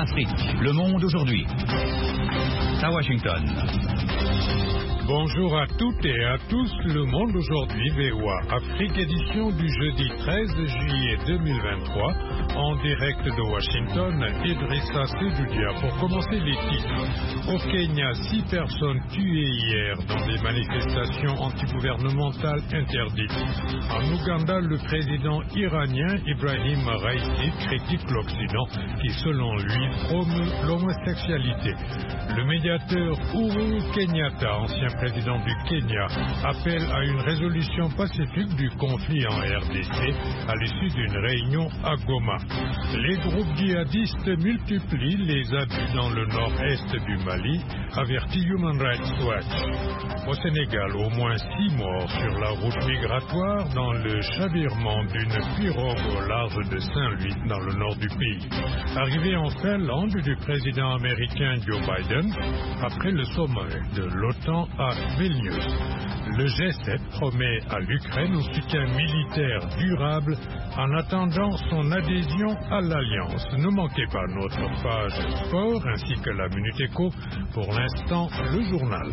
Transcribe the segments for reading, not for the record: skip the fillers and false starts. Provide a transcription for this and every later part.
Afrique, le monde aujourd'hui. À Washington. Bonjour à toutes et à tous, le monde aujourd'hui, VOA Afrique, édition du jeudi 13 juillet 2023, en direct de Washington, Idrissa Seloudia. Pour commencer les titres, au Kenya, 6 personnes tuées hier dans des manifestations antigouvernementales interdites. En Ouganda, le président iranien Ibrahim Raïsi critique l'Occident qui, selon lui, promeut l'homosexualité. Le médiateur Uhuru Kenyatta, ancien président du Kenya, appelle à une résolution pacifique du conflit en RDC à l'issue d'une réunion à Goma. Les groupes djihadistes multiplient les abus dans le nord-est du Mali, avertit Human Rights Watch. Au Sénégal, au moins 6 morts sur la route migratoire dans le chavirement d'une pirogue au large de Saint-Louis dans le nord du pays. Arrivée en Finlande du président américain Joe Biden après le sommet de l'OTAN à Vilnius. Le G7 promet à l'Ukraine un soutien militaire durable en attendant son adhésion à l'Alliance. Ne manquez pas notre page sport ainsi que la Minute Éco. Pour l'instant, le journal.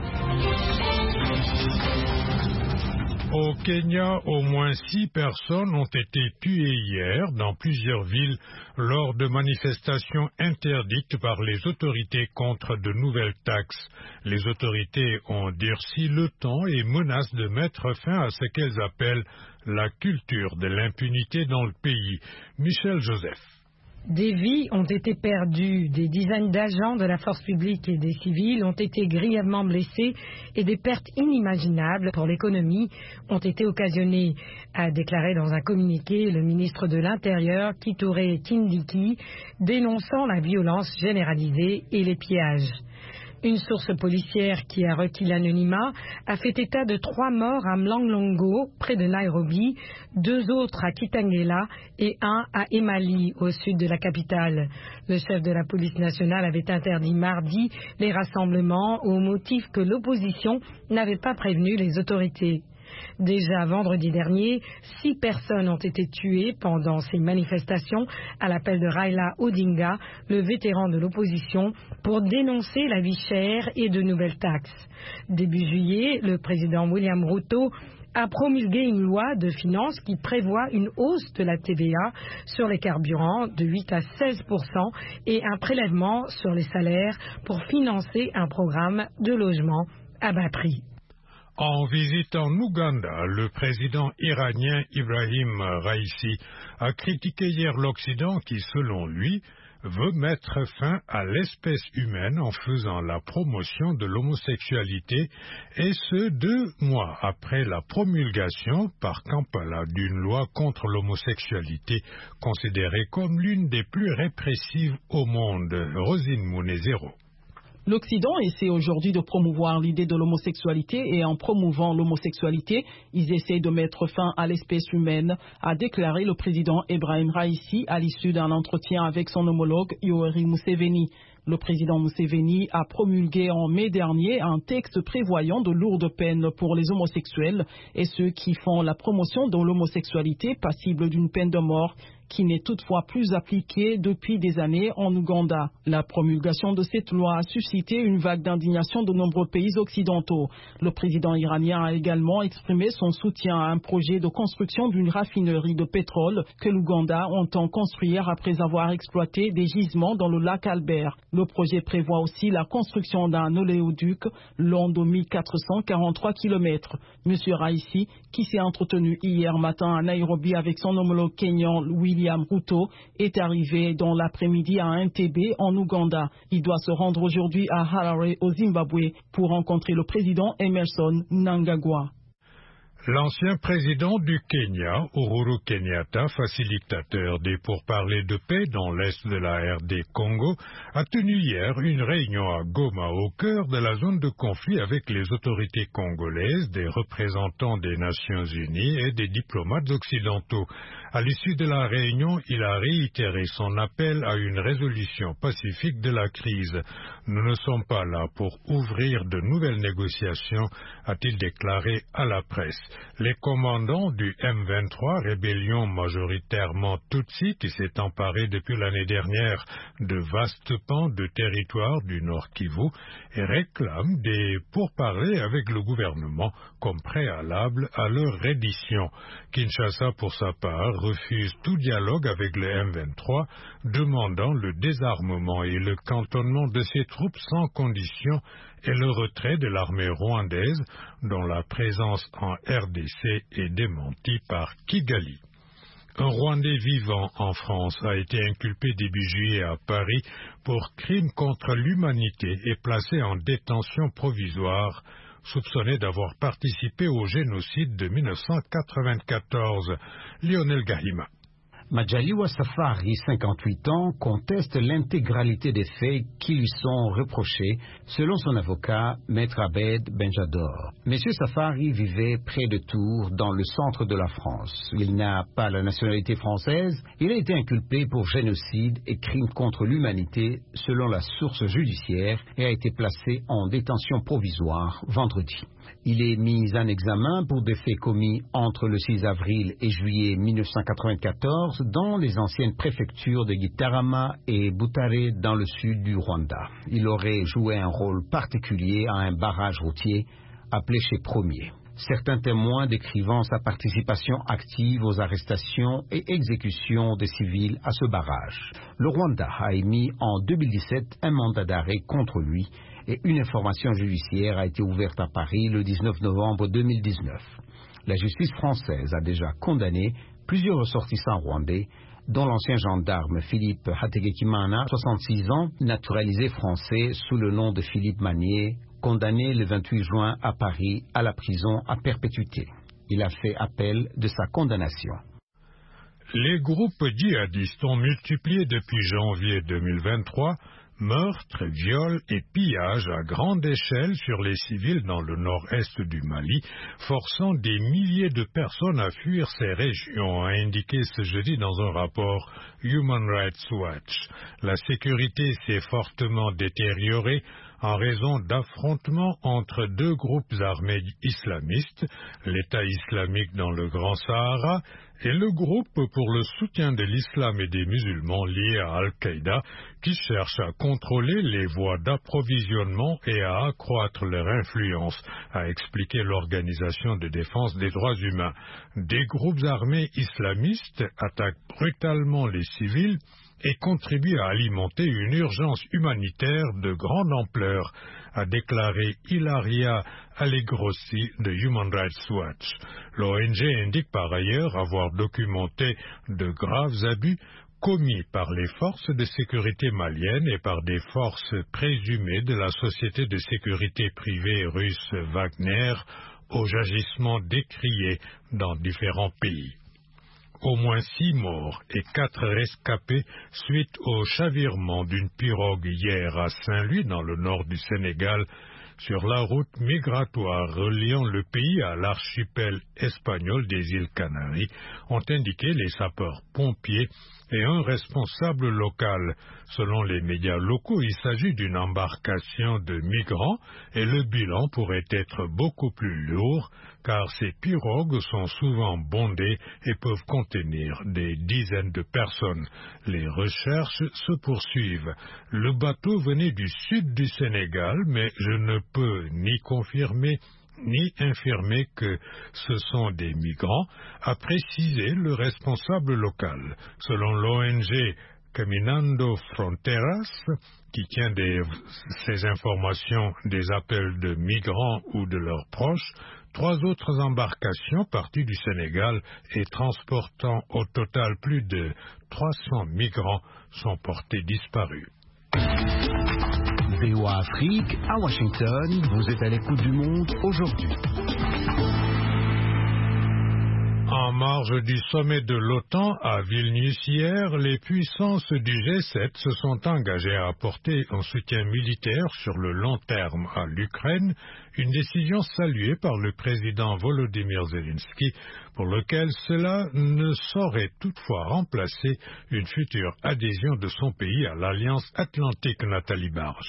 Au Kenya, au moins 6 personnes ont été tuées hier dans plusieurs villes lors de manifestations interdites par les autorités contre de nouvelles taxes. Les autorités ont durci le ton et menacent de mettre fin à ce qu'elles appellent la culture de l'impunité dans le pays. Michel Joseph. Des vies ont été perdues, des dizaines d'agents de la force publique et des civils ont été grièvement blessés et des pertes inimaginables pour l'économie ont été occasionnées, a déclaré dans un communiqué le ministre de l'Intérieur, Kithure Kindiki, dénonçant la violence généralisée et les pillages. Une source policière qui a requis l'anonymat a fait état de 3 morts à Mlolongo, près de Nairobi, 2 autres à Kitangela et 1 à Emali, au sud de la capitale. Le chef de la police nationale avait interdit mardi les rassemblements au motif que l'opposition n'avait pas prévenu les autorités. Déjà vendredi dernier, 6 personnes ont été tuées pendant ces manifestations à l'appel de Raila Odinga, le vétéran de l'opposition, pour dénoncer la vie chère et de nouvelles taxes. Début juillet, le président William Ruto a promulgué une loi de finances qui prévoit une hausse de la TVA sur les carburants de 8 à 16% et un prélèvement sur les salaires pour financer un programme de logement à bas prix. En visite en Ouganda, le président iranien Ibrahim Raïsi a critiqué hier l'Occident qui, selon lui, veut mettre fin à l'espèce humaine en faisant la promotion de l'homosexualité, et ce 2 mois après la promulgation par Kampala d'une loi contre l'homosexualité considérée comme l'une des plus répressives au monde. Rosine Mounezero. L'Occident essaie aujourd'hui de promouvoir l'idée de l'homosexualité et en promouvant l'homosexualité, ils essaient de mettre fin à l'espèce humaine, a déclaré le président Ibrahim Raïsi à l'issue d'un entretien avec son homologue Yoweri Museveni. Le président Museveni a promulgué en mai dernier un texte prévoyant de lourdes peines pour les homosexuels et ceux qui font la promotion de l'homosexualité passible d'une peine de mort, qui n'est toutefois plus appliquée depuis des années en Ouganda. La promulgation de cette loi a suscité une vague d'indignation de nombreux pays occidentaux. Le président iranien a également exprimé son soutien à un projet de construction d'une raffinerie de pétrole que l'Ouganda entend construire après avoir exploité des gisements dans le lac Albert. Le projet prévoit aussi la construction d'un oléoduc long de 1443 km. Monsieur Raïsi, qui s'est entretenu hier matin à Nairobi avec son homologue kényan William Ruto, est arrivé dans l'après-midi à Entebbe en Ouganda. Il doit se rendre aujourd'hui à Harare au Zimbabwe pour rencontrer le président Emmerson Mnangagwa. L'ancien président du Kenya, Uhuru Kenyatta, facilitateur des pourparlers de paix dans l'est de la RD Congo, a tenu hier une réunion à Goma, au cœur de la zone de conflit, avec les autorités congolaises, des représentants des Nations Unies et des diplomates occidentaux. À l'issue de la réunion, il a réitéré son appel à une résolution pacifique de la crise. Nous ne sommes pas là pour ouvrir de nouvelles négociations, a-t-il déclaré à la presse. les commandants du M23, rébellion majoritairement Tutsi qui s'est emparée depuis l'année dernière de vastes pans de territoire du Nord Kivu, et réclament des pourparlers avec le gouvernement comme préalable à leur reddition. Kinshasa, pour sa part, refuse tout dialogue avec le M23, demandant le désarmement et le cantonnement de ses troupes sans condition et le retrait de l'armée rwandaise, dont la présence en RDC est démentie par Kigali. Un Rwandais vivant en France a été inculpé début juillet à Paris pour crime contre l'humanité et placé en détention provisoire, soupçonné d'avoir participé au génocide de 1994. Lionel Gahima. Majaliwa Safari, 58 ans, conteste l'intégralité des faits qui lui sont reprochés, selon son avocat, Maître Abed Benjador. Monsieur Safari vivait près de Tours, dans le centre de la France. Il n'a pas la nationalité française. Il a été inculpé pour génocide et crime contre l'humanité, selon la source judiciaire, et a été placé en détention provisoire vendredi. Il est mis en examen pour des faits commis entre le 6 avril et juillet 1994 dans les anciennes préfectures de Gitarama et Butare dans le sud du Rwanda. Il aurait joué un rôle particulier à un barrage routier appelé chez Premier. Certains témoins décrivant sa participation active aux arrestations et exécutions des civils à ce barrage. Le Rwanda a émis en 2017 un mandat d'arrêt contre lui et une information judiciaire a été ouverte à Paris le 19 novembre 2019. La justice française a déjà condamné plusieurs ressortissants rwandais, dont l'ancien gendarme Philippe Hategekimana, 66 ans, naturalisé français sous le nom de Philippe Manier, condamné le 28 juin à Paris à la prison à perpétuité. Il a fait appel de sa condamnation. Les groupes djihadistes ont multiplié depuis janvier 2023 meurtres, viols et pillages à grande échelle sur les civils dans le nord-est du Mali, forçant des milliers de personnes à fuir ces régions, a indiqué ce jeudi dans un rapport Human Rights Watch. La sécurité s'est fortement détériorée en raison d'affrontements entre deux groupes armés islamistes, l'État islamique dans le Grand Sahara et le groupe pour le soutien de l'islam et des musulmans lié à Al-Qaïda, qui cherche à contrôler les voies d'approvisionnement et à accroître leur influence, a expliqué l'Organisation de défense des droits humains. Des groupes armés islamistes attaquent brutalement les civils et contribue à alimenter une urgence humanitaire de grande ampleur, a déclaré Ilaria Allegrossi de Human Rights Watch. L'ONG indique par ailleurs avoir documenté de graves abus commis par les forces de sécurité maliennes et par des forces présumées de la société de sécurité privée russe Wagner aux agissements décriés dans différents pays. Au moins 6 morts et 4 rescapés suite au chavirement d'une pirogue hier à Saint-Louis dans le nord du Sénégal sur la route migratoire reliant le pays à l'archipel espagnol des îles Canaries, ont indiqué les sapeurs-pompiers et un responsable local. Selon les médias locaux, il s'agit d'une embarcation de migrants et le bilan pourrait être beaucoup plus lourd car ces pirogues sont souvent bondées et peuvent contenir des dizaines de personnes. Les recherches se poursuivent. Le bateau venait du sud du Sénégal, mais je ne peux ni confirmer ni infirmer que ce sont des migrants, a précisé le responsable local. Selon l'ONG Caminando Fronteras, qui tient ces informations des appels de migrants ou de leurs proches, 3 autres embarcations parties du Sénégal et transportant au total plus de 300 migrants sont portées disparus. VOA Afrique, à Washington, vous êtes à l'écoute du monde aujourd'hui. En marge du sommet de l'OTAN à Vilnius hier, les puissances du G7 se sont engagées à apporter un soutien militaire sur le long terme à l'Ukraine, une décision saluée par le président Volodymyr Zelensky, pour lequel cela ne saurait toutefois remplacer une future adhésion de son pays à l'Alliance Atlantique. Nathalie Barge.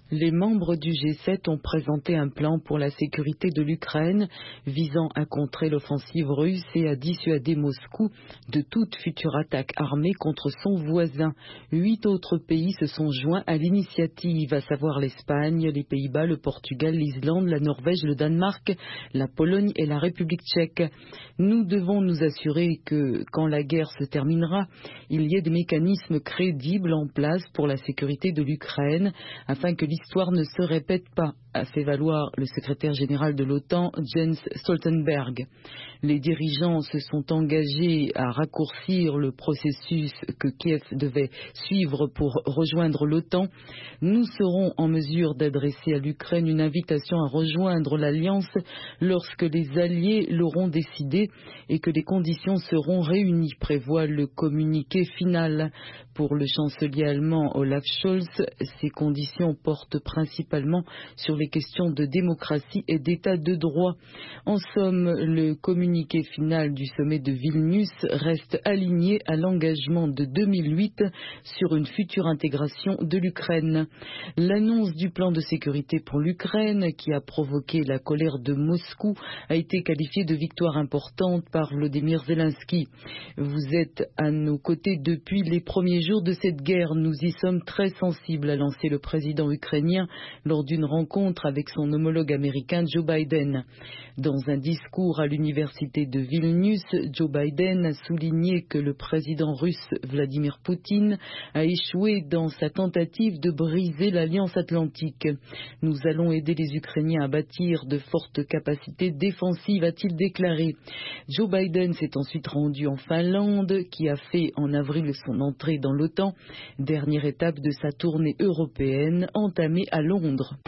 Les membres du G7 ont présenté un plan pour la sécurité de l'Ukraine visant à contrer l'offensive russe et à dissuader Moscou de toute future attaque armée contre son voisin. 8 autres pays se sont joints à l'initiative, à savoir l'Espagne, les Pays-Bas, le Portugal, l'Islande, la Norvège, le Danemark, la Pologne et la République tchèque. Nous devons nous assurer que, quand la guerre se terminera, il y ait des mécanismes crédibles en place pour la sécurité de l'Ukraine afin que l'histoire ne se répète pas, a fait valoir le secrétaire général de l'OTAN, Jens Stoltenberg. Les dirigeants se sont engagés à raccourcir le processus que Kiev devait suivre pour rejoindre l'OTAN. Nous serons en mesure d'adresser à l'Ukraine une invitation à rejoindre l'Alliance lorsque les alliés l'auront décidé et que les conditions seront réunies, prévoit le communiqué final. Pour le chancelier allemand Olaf Scholz, ces conditions portent principalement sur les questions de démocratie et d'état de droit. En somme, le communiqué final du sommet de Vilnius reste aligné à l'engagement de 2008 sur une future intégration de l'Ukraine. L'annonce du plan de sécurité pour l'Ukraine, qui a provoqué la colère de Moscou, a été qualifiée de victoire importante par Volodymyr Zelensky. Vous êtes à nos côtés depuis les premiers jours de cette guerre. Nous y sommes très sensibles, a lancé le président ukrainien lors d'une rencontre avec son homologue américain Joe Biden. Dans un discours à l'université de Vilnius, Joe Biden a souligné que le président russe Vladimir Poutine a échoué dans sa tentative de briser l'Alliance Atlantique. Nous allons aider les Ukrainiens à bâtir de fortes capacités défensives, a-t-il déclaré. Joe Biden s'est ensuite rendu en Finlande, qui a fait en avril son entrée dans l'OTAN, dernière étape de sa tournée européenne entamée à Londres.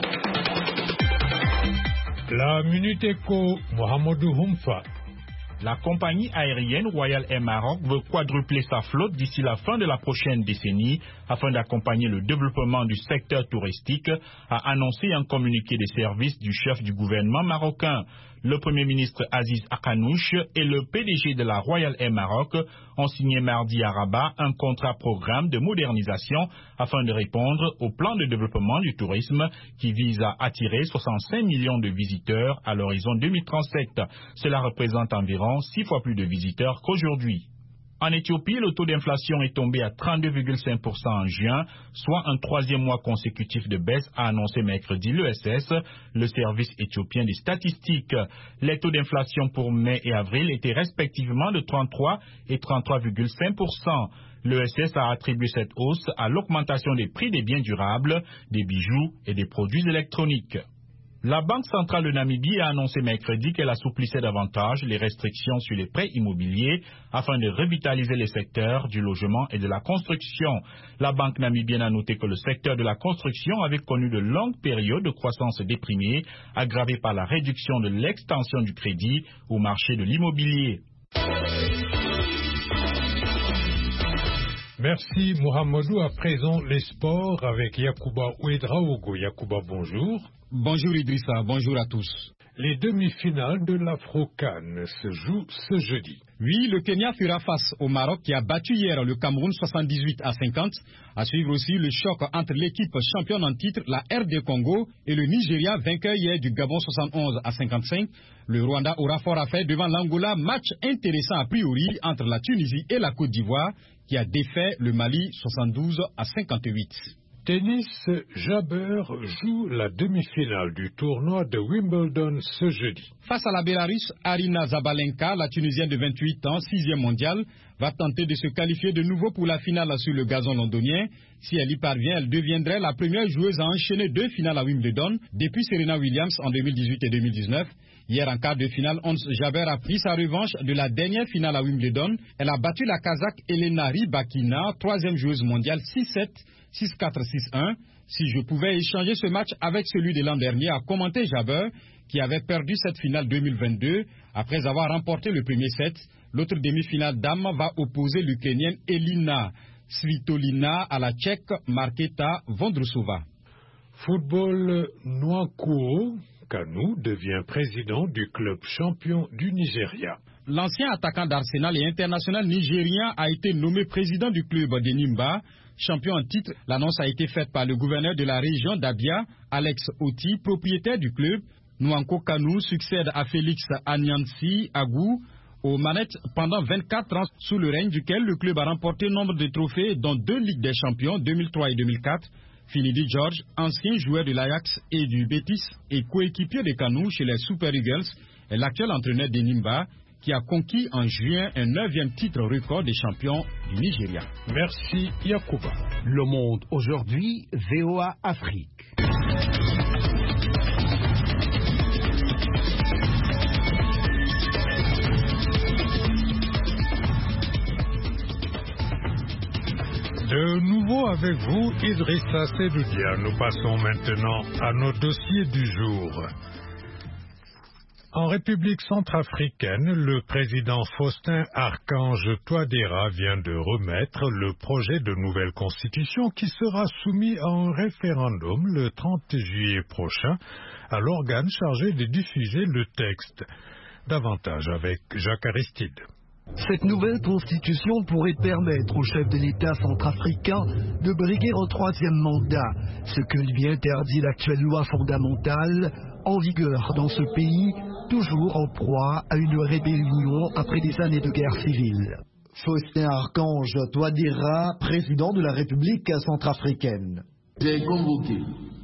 La Minute Éco, Mohamedou Humfa. La compagnie aérienne Royal Air Maroc veut quadrupler sa flotte d'ici la fin de la prochaine décennie afin d'accompagner le développement du secteur touristique, a annoncé un communiqué des services du chef du gouvernement marocain. Le Premier ministre Aziz Akanouche et le PDG de la Royal Air Maroc ont signé mardi à Rabat un contrat-programme de modernisation afin de répondre au plan de développement du tourisme qui vise à attirer 65 millions de visiteurs à l'horizon 2037. Cela représente environ 6 fois plus de visiteurs qu'aujourd'hui. En Éthiopie, le taux d'inflation est tombé à 32,5% en juin, soit un 3e mois consécutif de baisse, a annoncé mercredi l'ESS, le service éthiopien des statistiques. Les taux d'inflation pour mai et avril étaient respectivement de 33 et 33,5%. L'ESS a attribué cette hausse à l'augmentation des prix des biens durables, des bijoux et des produits électroniques. La Banque centrale de Namibie a annoncé mercredi qu'elle assouplissait davantage les restrictions sur les prêts immobiliers afin de revitaliser les secteurs du logement et de la construction. La Banque namibienne a noté que le secteur de la construction avait connu de longues périodes de croissance déprimée, aggravée par la réduction de l'extension du crédit au marché de l'immobilier. Merci Mohamedou. À présent, les sports avec Yacouba Ouedraogo. Yacouba, bonjour. Bonjour Idrissa, bonjour à tous. Les demi-finales de l'Afro-CAN se jouent ce jeudi. Oui, le Kenya fera face au Maroc qui a battu hier le Cameroun 78-50. À suivre aussi le choc entre l'équipe championne en titre, la RD Congo, et le Nigeria, vainqueur hier du Gabon 71-55. Le Rwanda aura fort à faire devant l'Angola, match intéressant a priori entre la Tunisie et la Côte d'Ivoire qui a défait le Mali 72-58. Tennis, Jabber joue la demi-finale du tournoi de Wimbledon ce jeudi. Face à la Bélarusse, Arina Zabalenka, la Tunisienne de 28 ans, 6e mondiale, va tenter de se qualifier de nouveau pour la finale sur le gazon londonien. Si elle y parvient, elle deviendrait la première joueuse à enchaîner 2 finales à Wimbledon depuis Serena Williams en 2018 et 2019. Hier, en quart de finale, Ons Jabeur a pris sa revanche de la dernière finale à Wimbledon. Elle a battu la Kazakh Elena Rybakina, 3e joueuse mondiale, 6-7, 6-4, 6-1. Si je pouvais échanger ce match avec celui de l'an dernier, a commenté Jabeur, qui avait perdu cette finale 2022 après avoir remporté le premier set. L'autre demi-finale dame va opposer l'Ukrainienne Elina Svitolina à la Tchèque Marketa Vondrousova. Football, Nwankwo Kanu devient président du club champion du Nigeria. L'ancien attaquant d'Arsenal et international nigérien a été nommé président du club de Nimba, champion en titre. L'annonce a été faite par le gouverneur de la région d'Abia, Alex Oti, propriétaire du club. Nwanko Kanu succède à Félix Anyansi Agou aux manettes pendant 24 ans, sous le règne duquel le club a remporté nombre de trophées, dont 2 Ligues des Champions, 2003 et 2004. Finidi George, ancien joueur de l'Ajax et du Betis et coéquipier de Kanu chez les Super Eagles, est l'actuel entraîneur de Nimba, qui a conquis en juin un 9e titre record des champions du Nigeria. Merci Yacouba. Le Monde aujourd'hui, VOA Afrique. De nouveau avec vous, Idrissa Seydoudia. Nous passons maintenant à nos dossiers du jour. En République centrafricaine, le président Faustin Archange Touadéra vient de remettre le projet de nouvelle constitution qui sera soumis à un référendum le 30 juillet prochain à l'organe chargé de diffuser le texte. Davantage avec Jacques Aristide. Cette nouvelle constitution pourrait permettre au chef de l'État centrafricain de briguer un 3e mandat, ce que lui interdit l'actuelle loi fondamentale en vigueur dans ce pays, toujours en proie à une rébellion après des années de guerre civile. Faustin Archange Touadéra, président de la République centrafricaine. J'ai convoqué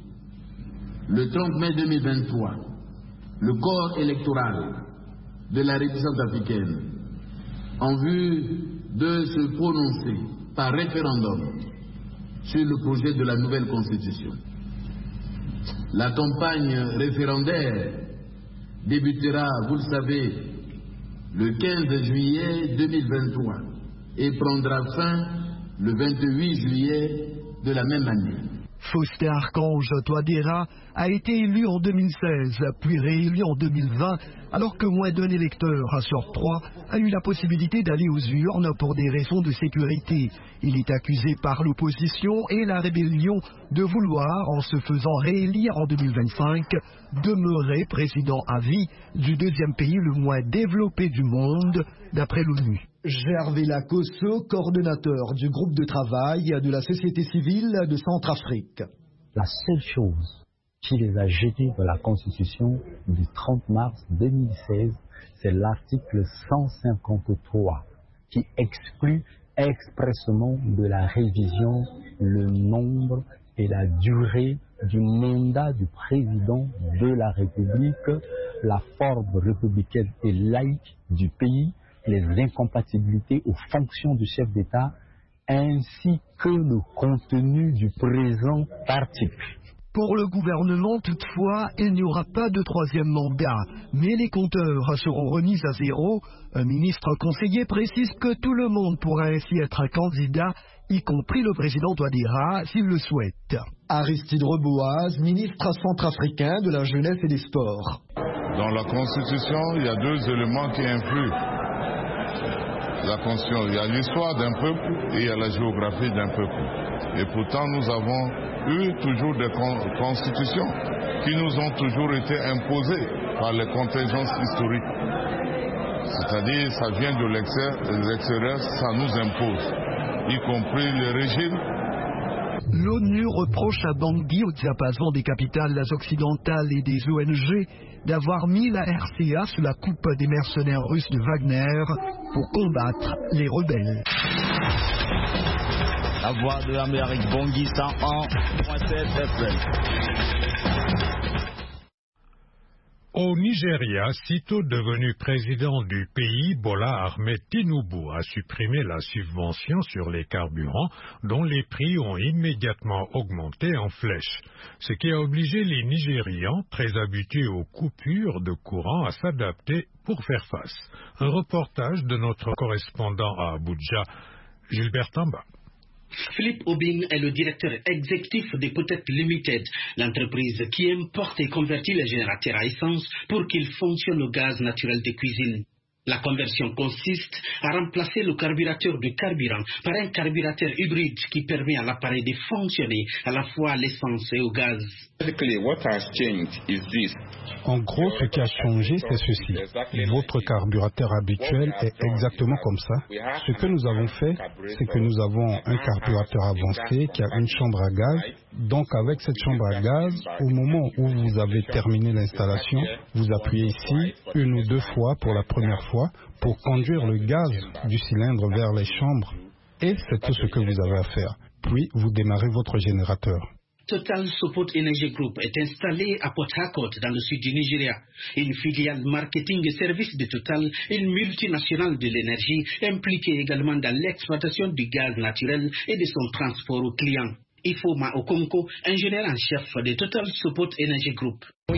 le 30 mai 2023 le corps électoral de la République centrafricaine en vue de se prononcer par référendum sur le projet de la nouvelle constitution. La campagne référendaire débutera, vous le savez, le 15 juillet 2023 et prendra fin le 28 juillet de la même année. Faustin Archange Touadéra a été élu en 2016, puis réélu en 2020, alors que moins d'un électeur sur 3 a eu la possibilité d'aller aux urnes pour des raisons de sécurité. Il est accusé par l'opposition et la rébellion de vouloir, en se faisant réélire en 2025, demeurer président à vie du 2e pays le moins développé du monde, d'après l'ONU. Gervais Lacosso, coordonnateur du groupe de travail de la société civile de Centrafrique. La seule chose qui les a jetés de la Constitution du 30 mars 2016, c'est l'article 153 qui exclut expressément de la révision le nombre et la durée du mandat du président de la République, la forme républicaine et laïque du pays, les incompatibilités aux fonctions du chef d'État, ainsi que le contenu du présent article. Pour le gouvernement, toutefois, il n'y aura pas de 3e mandat, mais les compteurs seront remis à zéro. Un ministre conseiller précise que tout le monde pourra ainsi être un candidat, y compris le président Touadéra, s'il le souhaite. Aristide Reboise, ministre centrafricain de la jeunesse et des sports. Dans la Constitution, il y a 2 éléments qui influent. La Constitution, il y a l'histoire d'un peuple et il y a la géographie d'un peuple. Et pourtant, nous avons eu toujours des constitutions qui nous ont toujours été imposées par les contingences historiques. C'est-à-dire, ça vient de l'extérieur, ça nous impose, y compris les régimes. L'ONU reproche à Bangui, au diapason des capitales occidentales et des ONG, d'avoir mis la RCA sous la coupe des mercenaires russes de Wagner pour combattre les rebelles. La voix de l'Amérique, Bangui 101.7 FM. Au Nigeria, sitôt devenu président du pays, Bola Ahmed Tinubu a supprimé la subvention sur les carburants dont les prix ont immédiatement augmenté en flèche, ce qui a obligé les Nigérians, très habitués aux coupures de courant, à s'adapter pour faire face. Un reportage de notre correspondant à Abuja, Gilbert Tamba. Philippe Obin est le directeur exécutif de Potet Limited, l'entreprise qui importe et convertit les générateurs à essence pour qu'ils fonctionnent au gaz naturel de cuisine. La conversion consiste à remplacer le carburateur de carburant par un carburateur hybride qui permet à l'appareil de fonctionner à la fois à l'essence et au gaz. Basically, what has changed is this. En gros, ce qui a changé, c'est ceci. Votre carburateur habituel est exactement comme ça. Ce que nous avons fait, c'est que nous avons un carburateur avancé qui a une chambre à gaz. Donc, avec cette chambre à gaz, au moment où vous avez terminé l'installation, vous appuyez ici une ou deux fois pour la première fois pour conduire le gaz du cylindre vers les chambres. Et c'est tout ce que vous avez à faire. Puis, vous démarrez votre générateur. Total Support Energy Group est installé à Port Harcourt dans le sud du Nigeria. Une filiale marketing et services de Total, une multinationale de l'énergie impliquée également dans l'exploitation du gaz naturel et de son transport aux clients. Ifoma Okonko, ingénieur en chef de Total Support Energy Group. Nous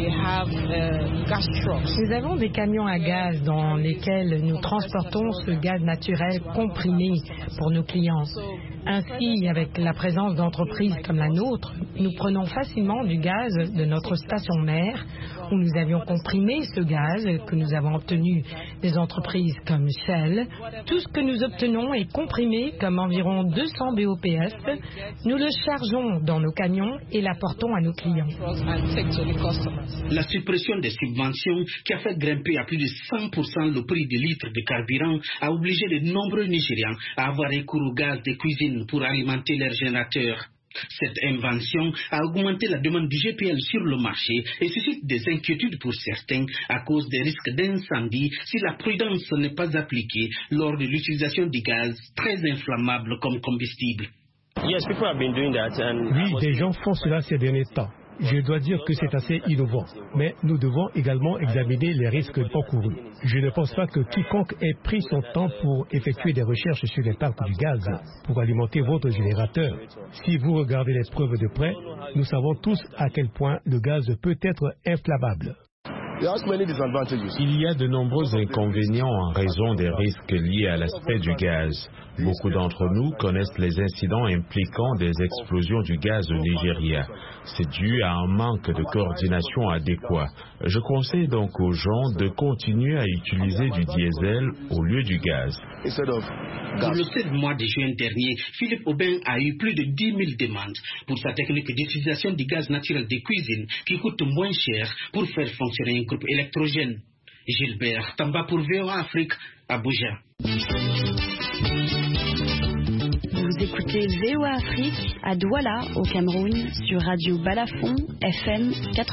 avons des camions à gaz dans lesquels nous transportons ce gaz naturel comprimé pour nos clients. Ainsi, avec la présence d'entreprises comme la nôtre, nous prenons facilement du gaz de notre station mère où nous avions comprimé ce gaz que nous avons obtenu des entreprises comme Shell. Tout ce que nous obtenons est comprimé comme environ 200 BOPS. Nous le chargeons dans nos camions et l'apportons à nos clients. La suppression des subventions qui a fait grimper à plus de 100% le prix des litres de carburant a obligé de nombreux Nigérians à avoir recours au gaz de cuisine pour alimenter leurs générateurs. Cette invention a augmenté la demande du GPL sur le marché et suscite des inquiétudes pour certains à cause des risques d'incendie si la prudence n'est pas appliquée lors de l'utilisation du gaz très inflammable comme combustible. Oui, des gens font cela ces derniers temps. Je dois dire que c'est assez innovant, mais nous devons également examiner les risques encourus. Je ne pense pas que quiconque ait pris son temps pour effectuer des recherches sur l'impact du gaz pour alimenter votre générateur. Si vous regardez les preuves de près, nous savons tous à quel point le gaz peut être inflammable. Il y a de nombreux inconvénients en raison des risques liés à l'aspect du gaz. Beaucoup d'entre nous connaissent les incidents impliquant des explosions du gaz au Nigeria. C'est dû à un manque de coordination adéquat. Je conseille donc aux gens de continuer à utiliser du diesel au lieu du gaz. Pour le seul mois de juin dernier, Philippe Aubin a eu plus de 10 000 demandes pour sa technique d'utilisation du gaz naturel de cuisine qui coûte moins cher pour faire fonctionner un groupe électrogène. Gilbert Tamba pour VOA Afrique, Abuja. Vous écoutez VOA Afrique à Douala, au Cameroun, sur Radio Balafon, FM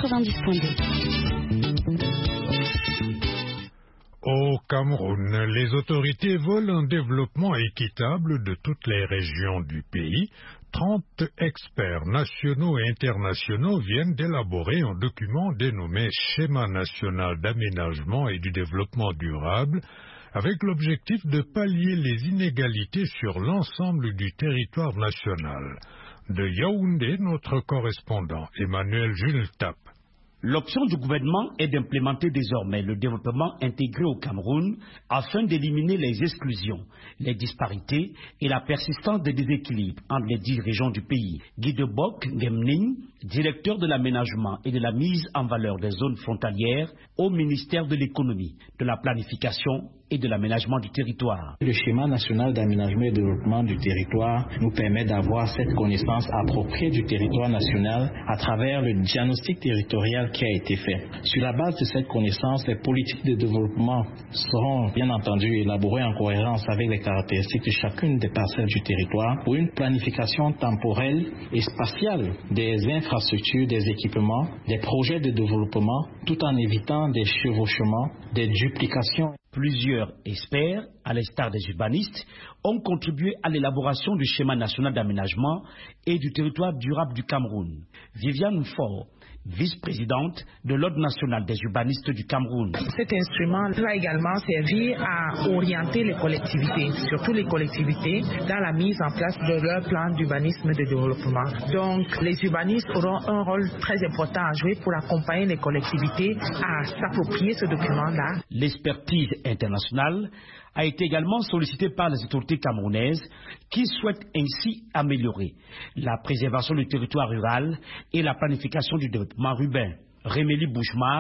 90.2. Au Cameroun, les autorités veulent un développement équitable de toutes les régions du pays. 30 experts nationaux et internationaux viennent d'élaborer un document dénommé Schéma national d'aménagement et du développement durable, avec l'objectif de pallier les inégalités sur l'ensemble du territoire national. De Yaoundé, notre correspondant Emmanuel Jules Tap. L'option du gouvernement est d'implémenter désormais le développement intégré au Cameroun afin d'éliminer les exclusions, les disparités et la persistance des déséquilibres entre les 10 régions du pays. Guy Debok Ngemning, directeur de l'aménagement et de la mise en valeur des zones frontalières au ministère de l'économie, de la planification et de l'aménagement du territoire. Le schéma national d'aménagement et de développement du territoire nous permet d'avoir cette connaissance appropriée du territoire national à travers le diagnostic territorial qui a été fait. Sur la base de cette connaissance, les politiques de développement seront bien entendu élaborées en cohérence avec les caractéristiques de chacune des parcelles du territoire pour une planification temporelle et spatiale des infrastructures, des équipements, des projets de développement, tout en évitant des chevauchements, des duplications. Plusieurs experts, à l'instar des urbanistes, ont contribué à l'élaboration du schéma national d'aménagement et du territoire durable du Cameroun. Viviane Faure, vice-présidente de l'Ordre national des urbanistes du Cameroun. Cet instrument va également servir à orienter les collectivités, surtout les collectivités, dans la mise en place de leur plan d'urbanisme de développement. Donc, les urbanistes auront un rôle très important à jouer pour accompagner les collectivités à s'approprier ce document-là. L'expertise internationale a été également sollicitée par les autorités camerounaises qui souhaitent ainsi améliorer la préservation du territoire rural et la planification du développement urbain. Rémélie Bouchemar,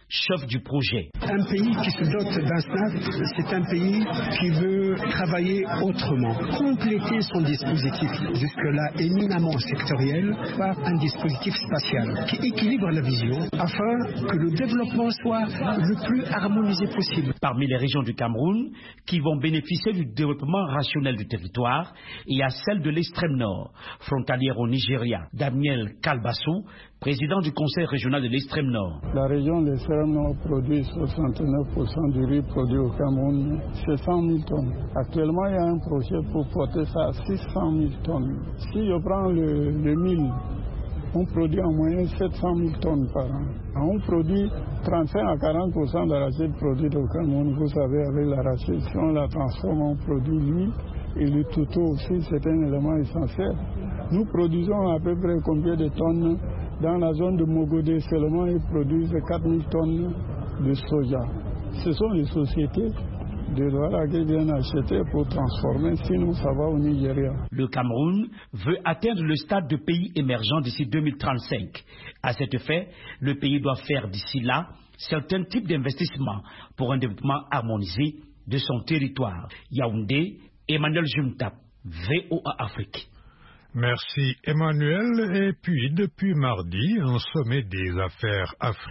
chef du projet. Un pays qui se dote d'un SNAP, c'est un pays qui veut travailler autrement, compléter son dispositif jusque-là éminemment sectoriel par un dispositif spatial qui équilibre la vision afin que le développement soit le plus harmonisé possible. Parmi les régions du Cameroun qui vont bénéficier du développement rationnel du territoire, il y a celle de l'extrême nord, frontalière au Nigeria. Daniel Kalbassou, président du conseil régional de l'extrême nord. La région de l'extrême nord produit 69% du riz produit au Cameroun, c'est 100 000 tonnes. Actuellement, il y a un projet pour porter ça à 600 000 tonnes. Si je prends le mil, on produit en moyenne 700 000 tonnes par an. On produit 35 à 40% d'arachide produite au Cameroun. Vous savez, avec l'arachide, si on la transforme, on produit l'huile. Et le toutou aussi, c'est un élément essentiel. Nous produisons à peu près combien de tonnes? Dans la zone de Mogodé seulement, ils produisent 4000 tonnes de soja. Ce sont les sociétés de Douala qui viennent acheter pour transformer, sinon ça va au Nigeria. Le Cameroun veut atteindre le stade de pays émergent d'ici 2035. À cet effet, le pays doit faire d'ici là certains types d'investissements pour un développement harmonisé de son territoire. Yaoundé, Emmanuel Jumtap, VOA Afrique. Merci Emmanuel. Et puis depuis mardi, un sommet des affaires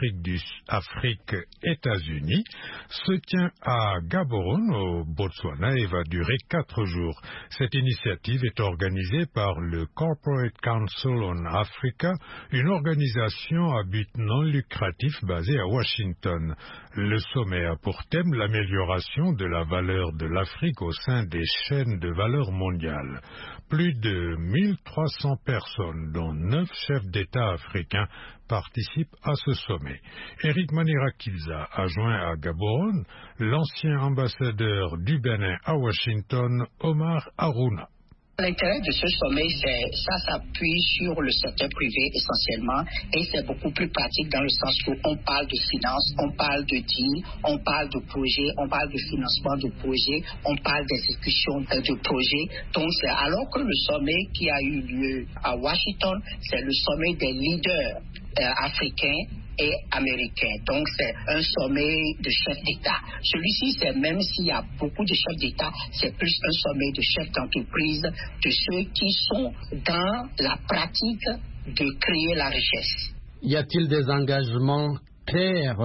Afrique-États-Unis se tient à Gaborone au Botswana et va durer 4 jours. Cette initiative est organisée par le Corporate Council on Africa, une organisation à but non lucratif basée à Washington. Le sommet a pour thème l'amélioration de la valeur de l'Afrique au sein des chaînes de valeur mondiales. Plus de 1300 personnes, dont 9 chefs d'État africains, participent à ce sommet. Eric Manirakilza a joint à Gaborone l'ancien ambassadeur du Bénin à Washington, Omar Harouna. L'intérêt de ce sommet, ça s'appuie sur le secteur privé essentiellement et c'est beaucoup plus pratique dans le sens où on parle de finances, on parle de deal, on parle de projets, on parle de financement de projets, on parle d'exécution de projets. Donc alors que le sommet qui a eu lieu à Washington, c'est le sommet des leaders africains et américains. Donc c'est un sommet de chefs d'État. Celui-ci, c'est même s'il y a beaucoup de chefs d'État, c'est plus un sommet de chefs d'entreprise, de ceux qui sont dans la pratique de créer la richesse. Y a-t-il des engagements clairs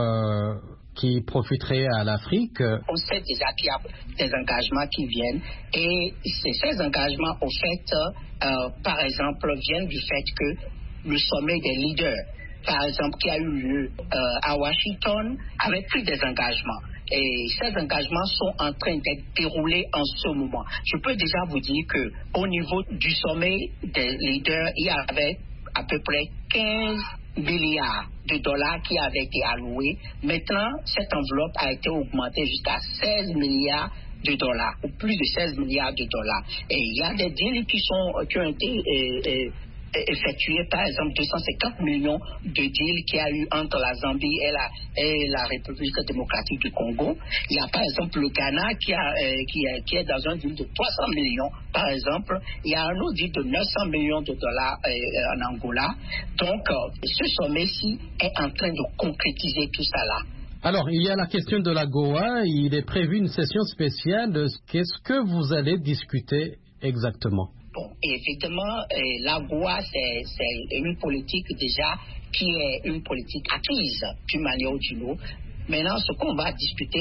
qui profiteraient à l'Afrique? On sait déjà qu'il y a des engagements qui viennent et ces engagements, au fait, par exemple, viennent du fait que le sommet des leaders, par exemple, qui a eu lieu à Washington, avait pris des engagements. Et ces engagements sont en train d'être déroulés en ce moment. Je peux déjà vous dire qu'au niveau du sommet des leaders, il y avait à peu près 15 milliards de dollars qui avaient été alloués. Maintenant, cette enveloppe a été augmentée jusqu'à 16 milliards de dollars, ou plus de 16 milliards de dollars. Et il y a des deals qui ont été effectué, par exemple 250 millions de deals qu'il y a eu entre la Zambie et la République démocratique du Congo. Il y a par exemple le Ghana qui est dans un deal de 300 millions, par exemple. Il y a un autre deal de 900 millions de dollars en Angola. Donc, ce sommet-ci est en train de concrétiser tout ça là. Alors, il y a la question de la Goa. Il est prévu une session spéciale. Qu'est-ce que vous allez discuter exactement? Bon, évidemment, la Goa, c'est une politique déjà qui est une politique acquise d'une manière ou d'une autre. Maintenant, ce qu'on va discuter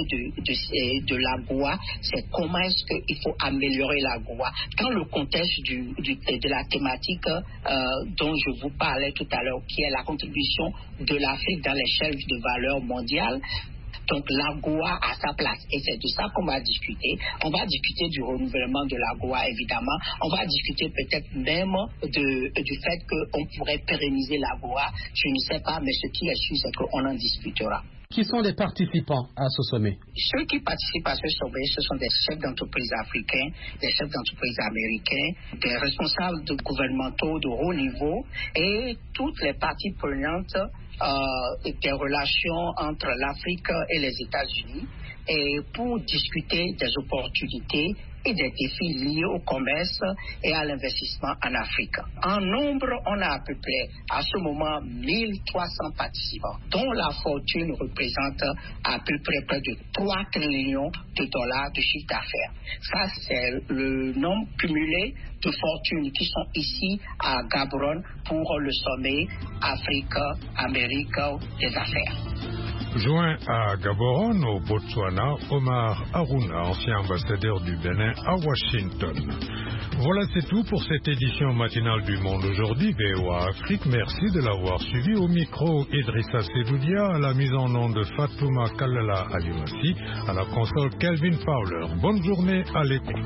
de la Goa, c'est comment est-ce qu'il faut améliorer la Goa dans le contexte de la thématique dont je vous parlais tout à l'heure, qui est la contribution de l'Afrique dans l'échelle de valeur mondiale. Donc la Goa a sa place et c'est de ça qu'on va discuter. On va discuter du renouvellement de la Goa évidemment. On va discuter peut-être même du fait qu'on pourrait pérenniser la Goa. Je ne sais pas, mais ce qui est sûr, c'est qu'on en discutera. Qui sont les participants à ce sommet? Ceux qui participent à ce sommet, ce sont des chefs d'entreprise africains, des chefs d'entreprise américains, des responsables gouvernementaux de haut niveau et toutes les parties prenantes des relations entre l'Afrique et les États-Unis et pour discuter des opportunités et des défis liés au commerce et à l'investissement en Afrique. En nombre, on a à peu près, à ce moment, 1300 participants, dont la fortune représente à peu près de 3 trillions de dollars de chiffre d'affaires. Ça, c'est le nombre cumulé de fortunes qui sont ici à Gaborone pour le sommet Afrique-Amérique des affaires. Joint à Gaborone, au Botswana, Omar Aruna, ancien ambassadeur du Bénin à Washington. Voilà, c'est tout pour cette édition matinale du Monde aujourd'hui, VOA Afrique. Merci de l'avoir suivi. Au micro, Idrissa Sedoudia, à la mise en onde de Fatouma Kalala Alimassi, à la console Kelvin Fowler. Bonne journée à l'écoute.